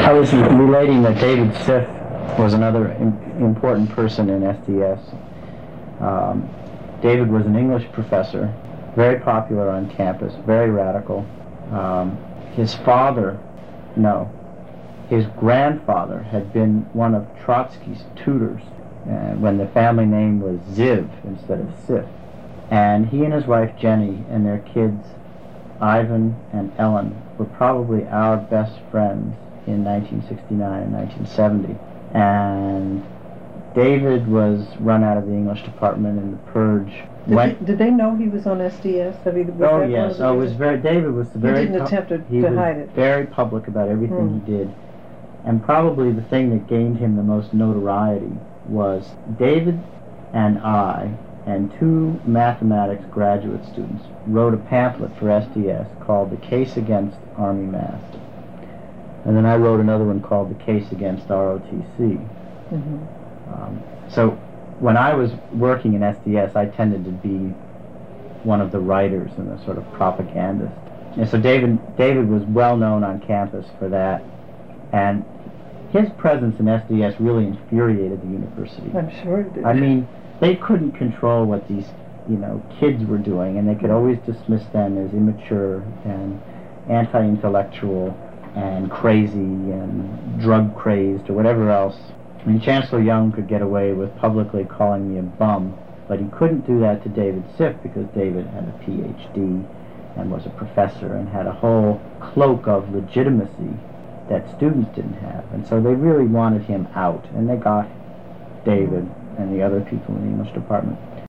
I was relating that David Siff was another important person in SDS. David was an English professor, very popular on campus, very radical. His grandfather had been one of Trotsky's tutors when the family name was Ziv instead of Sif. And he and his wife Jenny and their kids Ivan and Ellen were probably our best friends in 1969 and 1970. And David was run out of the English department in the purge. Did they know he was on SDS? Oh yes. Oh, it was very. David was very. He didn't attempt to hide it. Very public about everything he did, and probably the thing that gained him the most notoriety was David and I and two mathematics graduate students wrote a pamphlet for SDS called "The Case Against Army Math," and then I wrote another one called "The Case Against ROTC." So when I was working in SDS, I tended to be one of the writers and the sort of propagandist. And so David was well known on campus for that, and his presence in SDS really infuriated the university. I'm sure it did. I mean, they couldn't control what these, kids were doing, and they could always dismiss them as immature and anti-intellectual and crazy and drug-crazed or whatever else. I mean, Chancellor Young could get away with publicly calling me a bum, but he couldn't do that to David Siff because David had a PhD and was a professor and had a whole cloak of legitimacy that students didn't have. And so they really wanted him out, and they got David and the other people in the English department.